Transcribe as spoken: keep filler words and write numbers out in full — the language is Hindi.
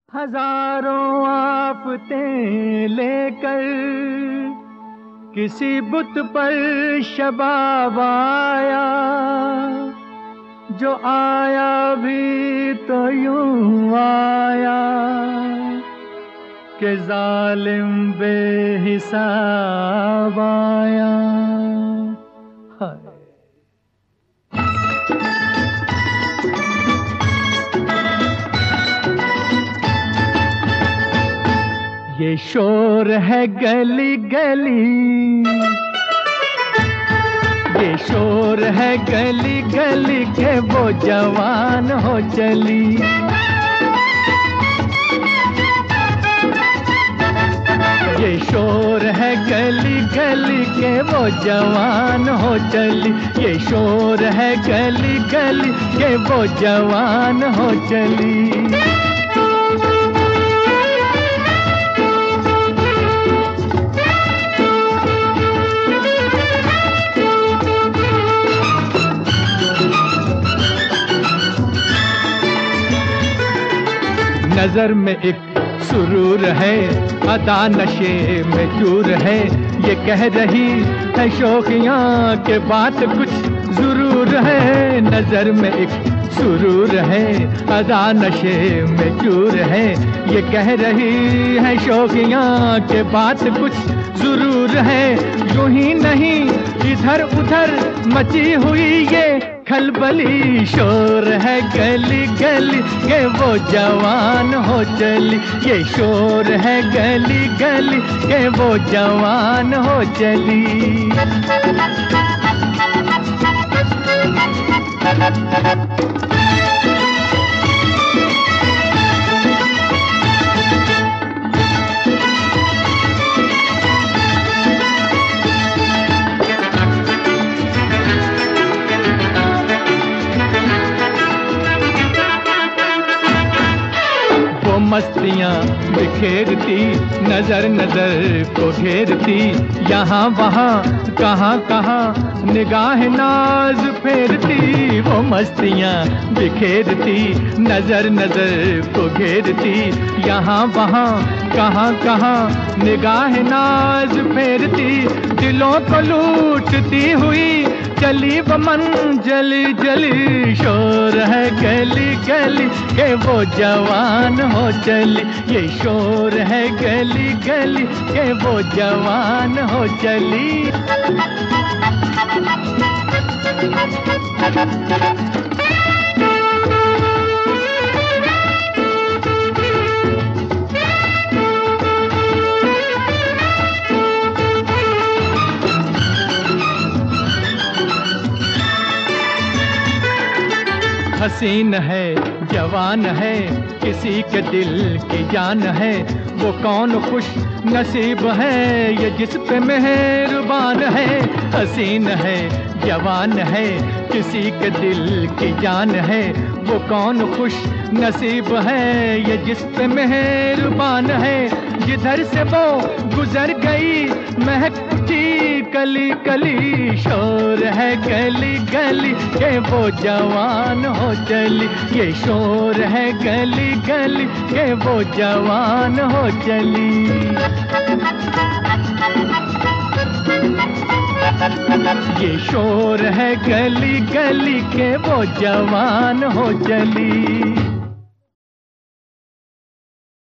हजारों आफतें लेकर किसी बुत पर शबाब आया, जो आया भी तो यूं आया कि जालिम बेहिसाब आया। हाय ये शोर है गली गली, ये शोर है गली गली के वो जवान हो चली। ये शोर है गली गली के वो जवान हो चली। ये शोर है गली गली के वो जवान हो चली। नजर में एक सुरूर है, अदा नशे में चूर है। ये कह रही है शौकियां के बात कुछ जरूर है। नजर में एक सुरूर है, अदा नशे में चूर है। ये कह रही है शौकियां के बात कुछ जरूर है। यूं ही नहीं इधर उधर मची हुई ये खलबली। शोर है गली गली के वो जवान हो चली। ये शोर है गली गली के वो जवान हो चली। मस्तियाँ बिखेरती नजर नजर को घेरती। यहाँ वहाँ कहाँ कहाँ निगाह नाज फेरती। वो मस्तियाँ बिखेरती नजर नजर को घेरती। यहाँ वहाँ कहाँ कहाँ निगाह नाज फेरती। दिलों को लूटती हुई चली वो मंजली जली। शोर है गली गली के वो जवान हो चली। ये शोर है गली गली के वो जवान हो चली। हसीन है जवान है किसी के दिल की जान है। वो कौन खुश नसीब है ये जिस पे मेहरबान है। हसीन है जवान है किसी के दिल की जान है। वो कौन खुश नसीब है ये जिस पे मेहरबान है। जिधर से वो गुजर गई महक उठी कली कली। शोर है गली गली के वो जवान हो चली। ये शोर है गली गली के वो जवान हो चली। ये शोर है गली गली के वो जवान हो चली।